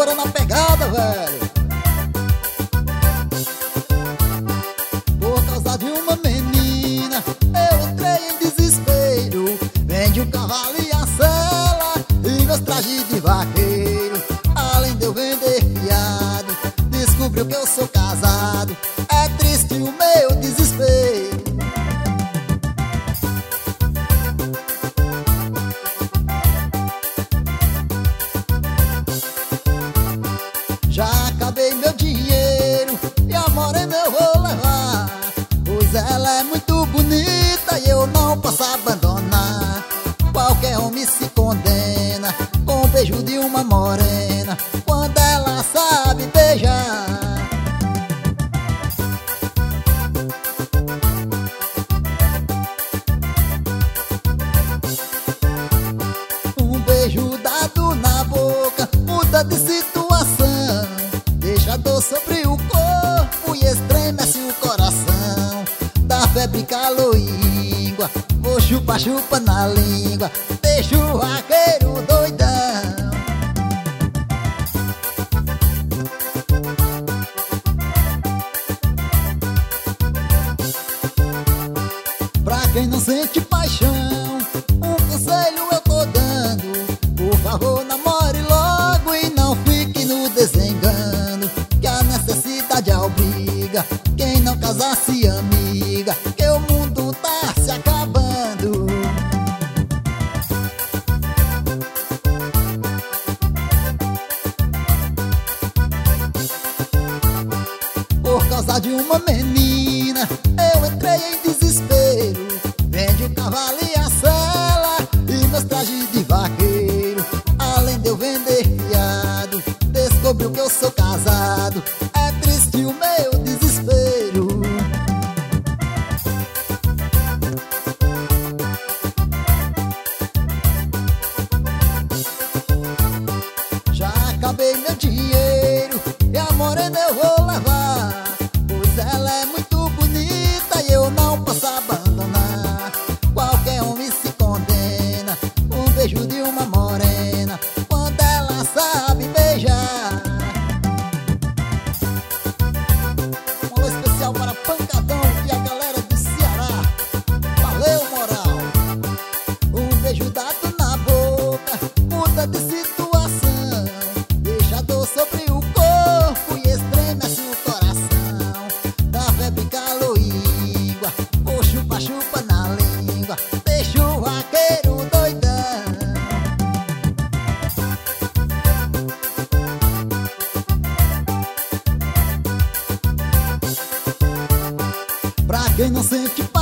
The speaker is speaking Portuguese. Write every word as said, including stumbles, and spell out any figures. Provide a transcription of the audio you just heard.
bora na pegada, velho. Por causa de uma menina, eu entrei em desespero. Vende o cavalo e a sela e meus trajes de vaqueiro. Além de eu vender fiado, descobriu que eu sou casado. É triste o meu desespero. Já acabei meu dinheiro e a morena eu vou levar, pois ela é muito bonita e eu não posso abandonar. Qualquer homem se condena com o beijo de uma morena, quando ela sabe beijar. Um beijo dado na boca muda de situação, deixa dor sobre o corpo e estremece o coração. Dá febre, calor e língua, vou chupa, chupa na língua, deixa o vaqueiro doidão. Pra quem não sente paixão, um conselho eu tô dando: por favor, namore logo e não fique no desengano, que a necessidade obriga quem não casar se amiga, que o mundo tá se acabando. Por causa de uma menina, eu entrei em desespero. Vende o cavalo e a sela e meus trajes de vaqueiro. Além de eu vender fiado, descobriu que eu sou casado. É triste o meu desespero. Já acabei meu dinheiro e a morena eu vou levar, pois ela é muito bonita e eu não posso abandonar. Qualquer homem se condena com um beijo de uma morena, quando ela sabe beijar. Um alô especial para Pancadão e a galera do Ceará. Valeu, moral. Um beijo dado na boca muda de situação, deixa dor sobre o corpo e estremece o coração. Dá febre, calor e língua, vou chupa, chupa na língua, deixa o vaqueiro doidão. Pra quem não sente